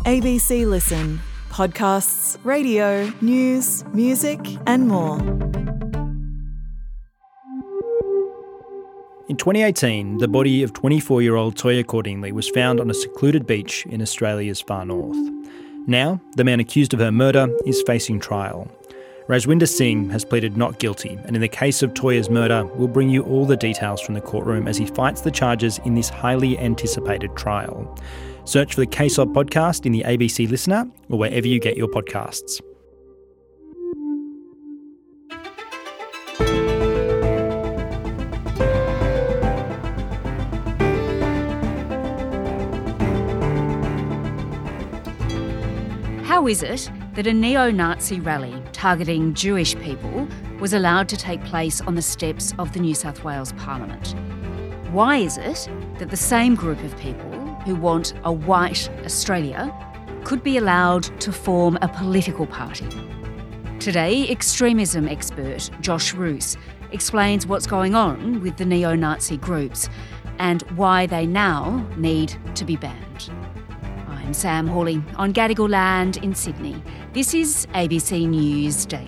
ABC Listen. Podcasts, radio, news, music and more. In 2018, the body of 24-year-old Toya Cordingley was found on a secluded beach in Australia's far north. Now, the man accused of her murder is facing trial. Rajwinder Singh has pleaded not guilty, and in the case of Toya's murder, we'll bring you all the details from the courtroom as he fights the charges in this highly anticipated trial. Search for the Case Of podcast in the ABC Listener or wherever you get your podcasts. How is it that a neo-Nazi rally targeting Jewish people was allowed to take place on the steps of the New South Wales Parliament? Why is it that the same group of people who want a white Australia could be allowed to form a political party? Today, extremism expert Josh Roos explains what's going on with the neo-Nazi groups and why they now need to be banned. I'm Sam Hawley on Gadigal land in Sydney. This is ABC News Daily.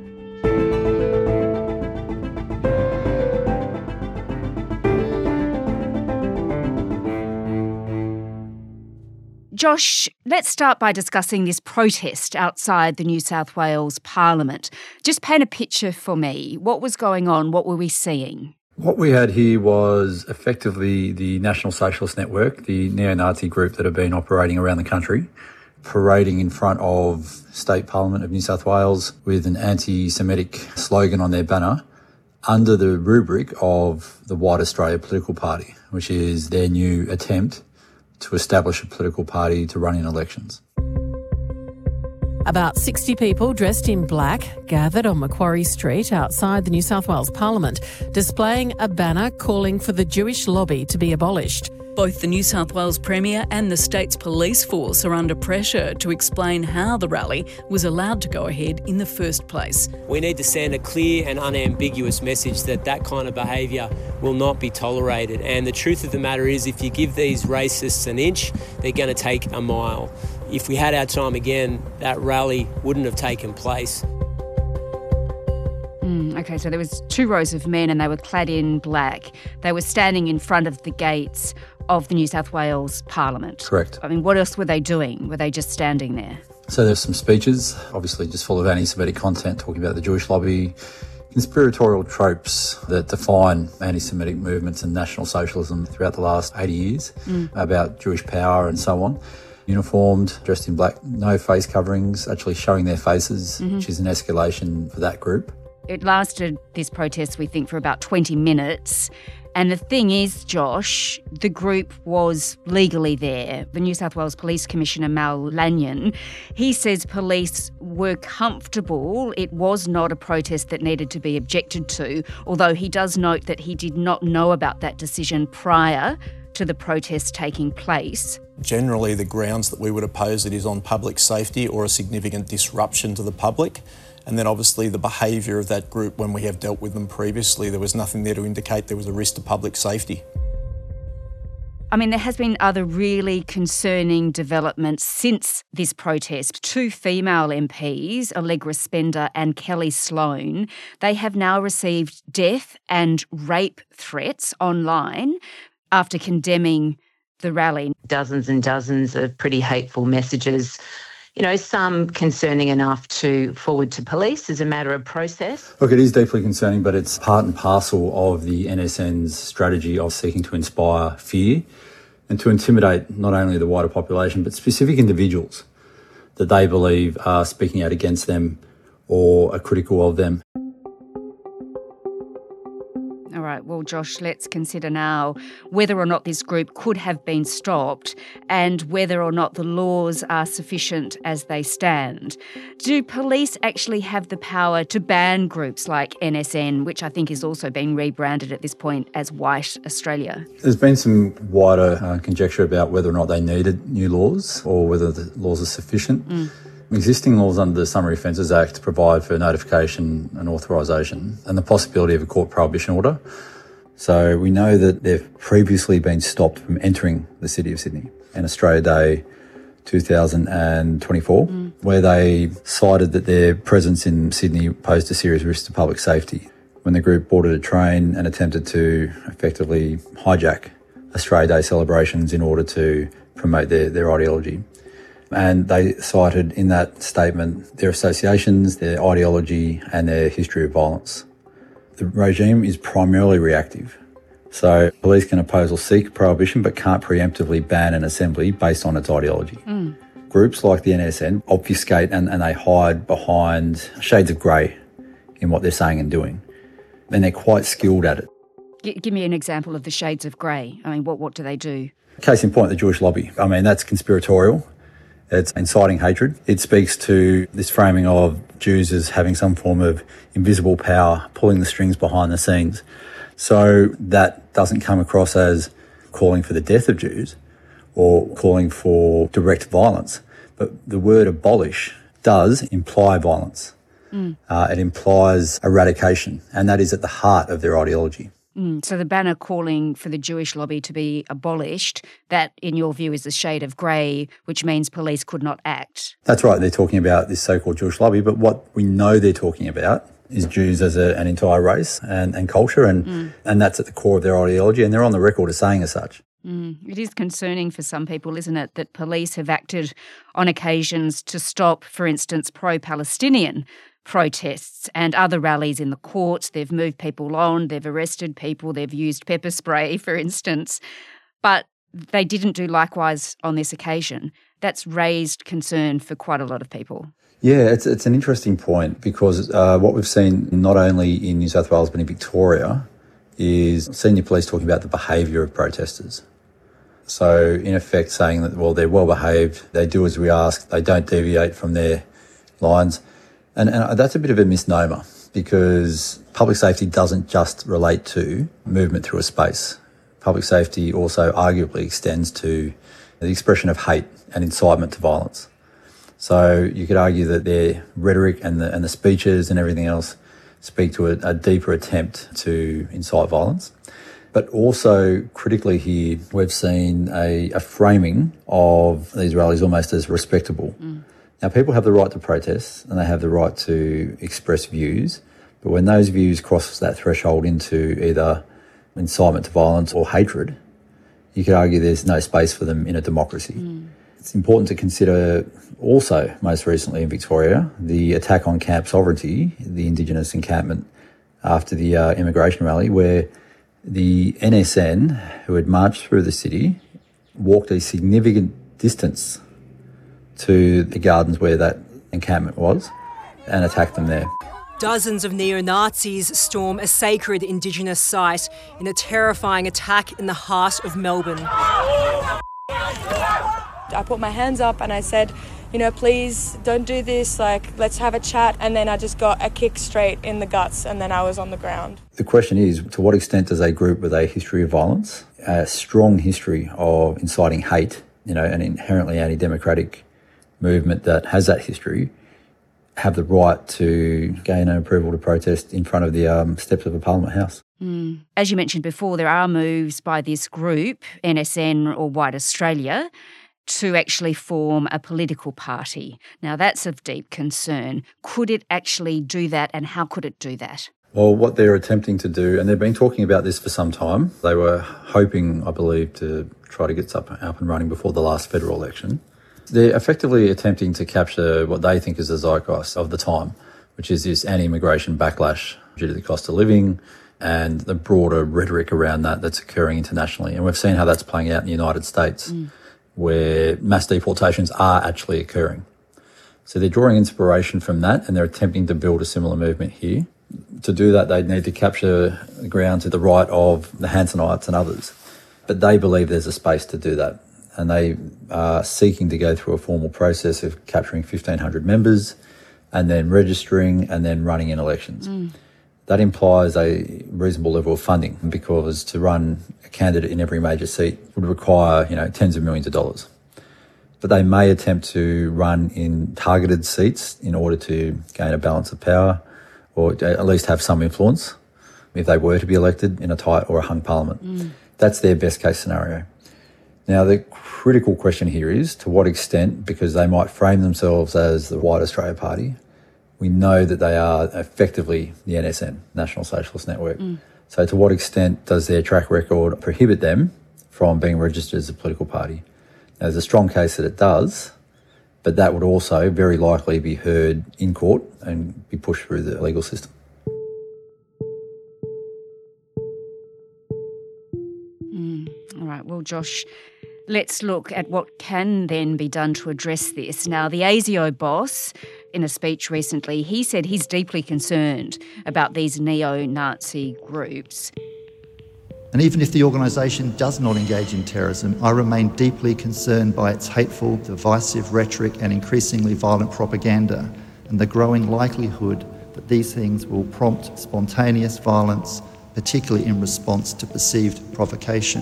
Josh, let's start by discussing this protest outside the New South Wales Parliament. Just paint a picture for me. What was going on? What were we seeing? What we had here was effectively the National Socialist Network, the neo-Nazi group that have been operating around the country, parading in front of State Parliament of New South Wales with an anti-Semitic slogan on their banner under the rubric of the White Australia Political Party, which is their new attempt to establish a political party to run in elections. About 60 people dressed in black gathered on Macquarie Street outside the New South Wales Parliament, displaying a banner calling for the Jewish lobby to be abolished. Both the New South Wales Premier and the state's police force are under pressure to explain how the rally was allowed to go ahead in the first place. We need to send a clear and unambiguous message that that kind of behaviour will not be tolerated. And the truth of the matter is, if you give these racists an inch, they're going to take a mile. If we had our time again, that rally wouldn't have taken place. Okay, so there was 2 rows of men and they were clad in black. They were standing in front of the gates of the New South Wales Parliament. Correct. I mean, what else were they doing? Were they just standing there? So there's some speeches, obviously just full of anti-Semitic content, talking about the Jewish lobby, conspiratorial tropes that define anti-Semitic movements and National Socialism throughout the last 80 years, about Jewish power and so on. Uniformed, dressed in black, no face coverings, actually showing their faces, which is an escalation for that group. It lasted, this protest, we think, for about 20 minutes. And the thing is, Josh, the group was legally there. The New South Wales Police Commissioner, Mal Lanyon, he says police were comfortable. It was not a protest that needed to be objected to, although he does note that he did not know about that decision prior to the protest taking place. Generally, the grounds that we would oppose it is on public safety or a significant disruption to the public. And then obviously the behaviour of that group, when we have dealt with them previously, there was nothing there to indicate there was a risk to public safety. I mean, there has been other really concerning developments since this protest. 2 female MPs, Allegra Spender and Kelly Sloan, they have now received death and rape threats online after condemning the rally. Dozens and dozens of pretty hateful messages, some concerning enough to forward to police as a matter of process. Look, it is deeply concerning, but it's part and parcel of the NSN's strategy of seeking to inspire fear and to intimidate not only the wider population, but specific individuals that they believe are speaking out against them or are critical of them. All right, well, Josh, let's consider now whether or not this group could have been stopped and whether or not the laws are sufficient as they stand. Do police actually have the power to ban groups like NSN, which I think is also being rebranded at this point as White Australia? There's been some wider conjecture about whether or not they needed new laws or whether the laws are sufficient. Existing laws under the Summary Offences Act provide for notification and authorisation and the possibility of a court prohibition order. So we know that they've previously been stopped from entering the City of Sydney. And Australia Day 2024, where they cited that their presence in Sydney posed a serious risk to public safety when the group boarded a train and attempted to effectively hijack Australia Day celebrations in order to promote their ideology. And they cited in that statement their associations, their ideology, and their history of violence. The regime is primarily reactive. So police can oppose or seek prohibition but can't preemptively ban an assembly based on its ideology. Groups like the NSN obfuscate and they hide behind shades of grey in what they're saying and doing. And they're quite skilled at it. Give me an example of the shades of grey. I mean, what do they do? Case in point, the Jewish lobby. I mean, that's conspiratorial. It's inciting hatred. It speaks to this framing of Jews as having some form of invisible power, pulling the strings behind the scenes. So that doesn't come across as calling for the death of Jews or calling for direct violence. But the word abolish does imply violence. It implies eradication, and that is at the heart of their ideology. So the banner calling for the Jewish lobby to be abolished, that, in your view, is a shade of grey, which means police could not act. That's right. They're talking about this so-called Jewish lobby, but what we know they're talking about is Jews as an entire race and culture, and that's at the core of their ideology, and they're on the record as saying as such. It is concerning for some people, isn't it, that police have acted on occasions to stop, for instance, pro-Palestinian protests and other rallies in the courts. They've moved people on, they've arrested people, they've used pepper spray, for instance. But they didn't do likewise on this occasion. That's raised concern for quite a lot of people. Yeah, it's an interesting point because what we've seen not only in New South Wales but in Victoria is senior police talking about the behaviour of protesters. So in effect saying that, well, they're well behaved, they do as we ask, they don't deviate from their lines. And that's a bit of a misnomer because public safety doesn't just relate to movement through a space. Public safety also arguably extends to the expression of hate and incitement to violence. So you could argue that their rhetoric and the speeches and everything else speak to a deeper attempt to incite violence. But also critically here, we've seen a framing of these rallies almost as respectable. Now, people have the right to protest and they have the right to express views, but when those views cross that threshold into either incitement to violence or hatred, you could argue there's no space for them in a democracy. It's important to consider also, most recently in Victoria, the attack on Camp Sovereignty, the Indigenous encampment after the immigration rally, where the NSN, who had marched through the city, walked a significant distance to the gardens where that encampment was and attacked them there. Dozens of neo-Nazis storm a sacred Indigenous site in a terrifying attack in the heart of Melbourne. I put my hands up and I said, please don't do this, let's have a chat. And then I just got a kick straight in the guts and then I was on the ground. The question is, to what extent does a group with a history of violence, a strong history of inciting hate, an inherently anti-democratic movement that has that history, have the right to gain an approval to protest in front of the steps of a Parliament House? As you mentioned before, there are moves by this group, NSN or White Australia, to actually form a political party. Now, that's of deep concern. Could it actually do that, and how could it do that? Well, what they're attempting to do, and they've been talking about this for some time, they were hoping, I believe, to try to get up and running before the last federal election. They're effectively attempting to capture what they think is the zeitgeist of the time, which is this anti-immigration backlash due to the cost of living and the broader rhetoric around that's occurring internationally. And we've seen how that's playing out in the United States, where mass deportations are actually occurring. So they're drawing inspiration from that and they're attempting to build a similar movement here. To do that, they need to capture the ground to the right of the Hansonites and others. But they believe there's a space to do that. And they are seeking to go through a formal process of capturing 1,500 members and then registering and then running in elections. That implies a reasonable level of funding because to run a candidate in every major seat would require, tens of millions of dollars. But they may attempt to run in targeted seats in order to gain a balance of power or at least have some influence if they were to be elected in a tight or a hung parliament. That's their best case scenario. Now, the critical question here is to what extent, because they might frame themselves as the White Australia Party, we know that they are effectively the NSN, National Socialist Network. So to what extent does their track record prohibit them from being registered as a political party? Now, there's a strong case that it does, but that would also very likely be heard in court and be pushed through the legal system. All right, well, Josh, let's look at what can then be done to address this. Now, the ASIO boss, in a speech recently, he said he's deeply concerned about these neo-Nazi groups. And even if the organisation does not engage in terrorism, I remain deeply concerned by its hateful, divisive rhetoric and increasingly violent propaganda, and the growing likelihood that these things will prompt spontaneous violence, particularly in response to perceived provocation.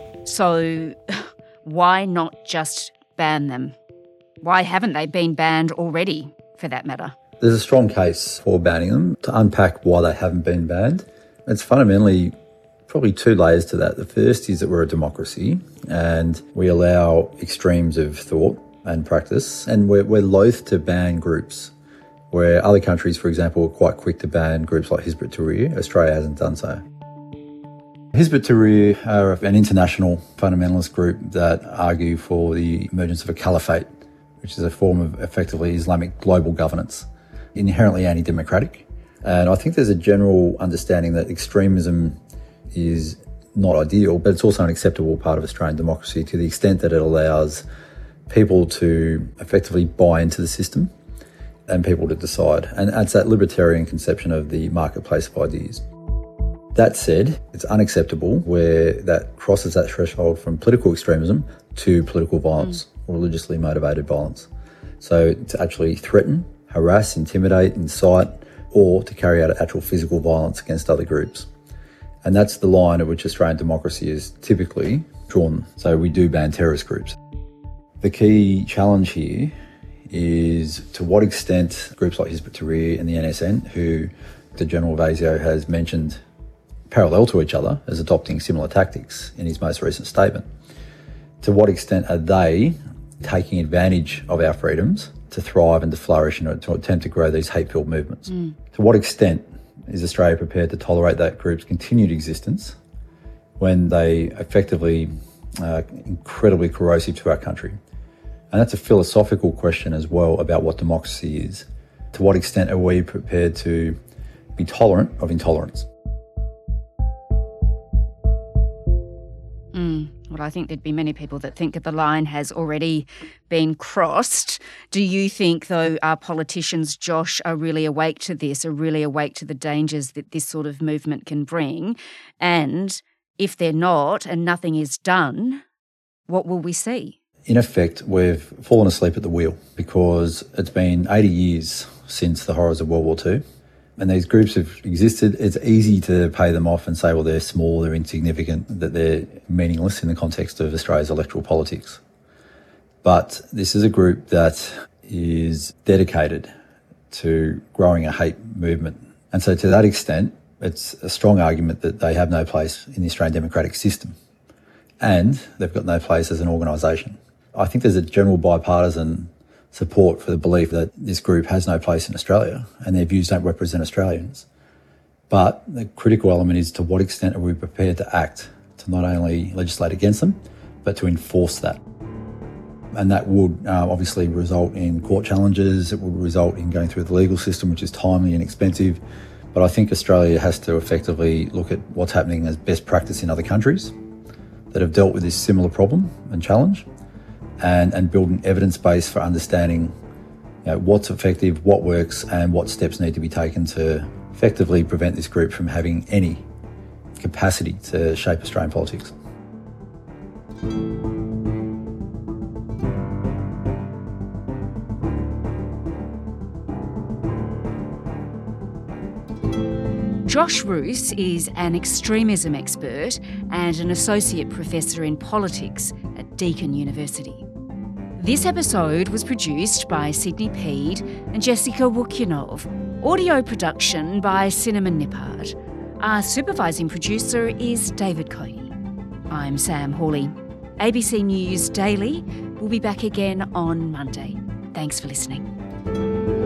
So, why not just ban them? Why haven't they been banned already, for that matter? There's a strong case for banning them. To unpack why they haven't been banned, it's fundamentally probably two layers to that. The first is that we're a democracy and we allow extremes of thought and practice, and we're loath to ban groups. Where other countries, for example, are quite quick to ban groups like Hizb ut-Tahrir, Australia hasn't done so. Hizb ut-Tahrir are an international fundamentalist group that argue for the emergence of a caliphate, which is a form of effectively Islamic global governance, inherently anti-democratic. And I think there's a general understanding that extremism is not ideal, but it's also an acceptable part of Australian democracy to the extent that it allows people to effectively buy into the system and people to decide. And it's that libertarian conception of the marketplace of ideas. That said, it's unacceptable where that crosses that threshold from political extremism to political violence or religiously motivated violence. So to actually threaten, harass, intimidate, incite, or to carry out actual physical violence against other groups. And that's the line at which Australian democracy is typically drawn. So we do ban terrorist groups. The key challenge here is to what extent groups like Hizb ut-Tahrir and the NSN, who the General of ASIO has mentioned parallel to each other as adopting similar tactics in his most recent statement, to what extent are they taking advantage of our freedoms to thrive and to flourish and to attempt to grow these hate-filled movements? To what extent is Australia prepared to tolerate that group's continued existence when they effectively are incredibly corrosive to our country? And that's a philosophical question as well about what democracy is. To what extent are we prepared to be tolerant of intolerance? Well, I think there'd be many people that think that the line has already been crossed. Do you think, though, our politicians, Josh, are really awake to this, are really awake to the dangers that this sort of movement can bring? And if they're not and nothing is done, what will we see? In effect, we've fallen asleep at the wheel because it's been 80 years since the horrors of World War II. And these groups have existed. It's easy to pay them off and say, well, they're small, they're insignificant, that they're meaningless in the context of Australia's electoral politics. But this is a group that is dedicated to growing a hate movement. And so to that extent, it's a strong argument that they have no place in the Australian democratic system. And they've got no place as an organisation. I think there's a general bipartisan support for the belief that this group has no place in Australia and their views don't represent Australians. But the critical element is to what extent are we prepared to act to not only legislate against them, but to enforce that. And that would obviously result in court challenges. It would result in going through the legal system, which is timely and expensive. But I think Australia has to effectively look at what's happening as best practice in other countries that have dealt with this similar problem and challenge, and build an evidence base for understanding what's effective, what works, and what steps need to be taken to effectively prevent this group from having any capacity to shape Australian politics. Josh Roos is an extremism expert and an associate professor in politics at Deakin University. This episode was produced by Sydney Peed and Jessica Wukyanov. Audio production by Cinnamon Nippard. Our supervising producer is David Coney. I'm Sam Hawley. ABC News Daily will be back again on Monday. Thanks for listening.